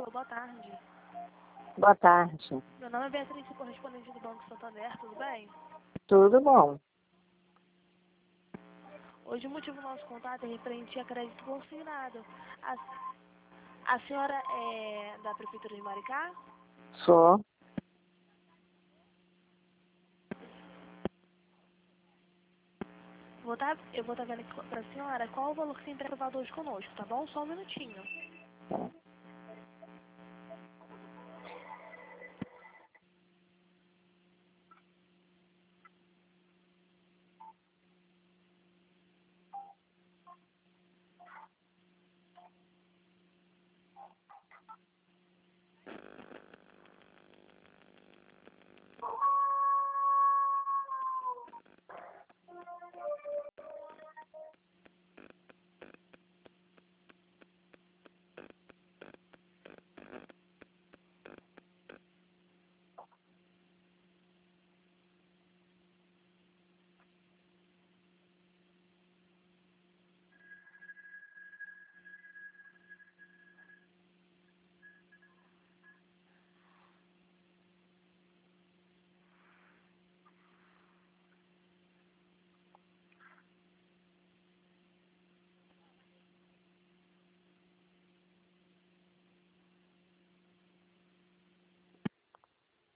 Alô, boa tarde. Boa tarde. Meu nome é Beatriz, correspondente do Banco Santander, tudo bem? Tudo bom? Hoje o motivo do nosso contato é referente a crédito consignado. A senhora é da Prefeitura de Maricá? Sou. Eu vou estar vendo aqui para a senhora qual o valor que tem aprovado hoje conosco, tá bom? Só um minutinho. Tá.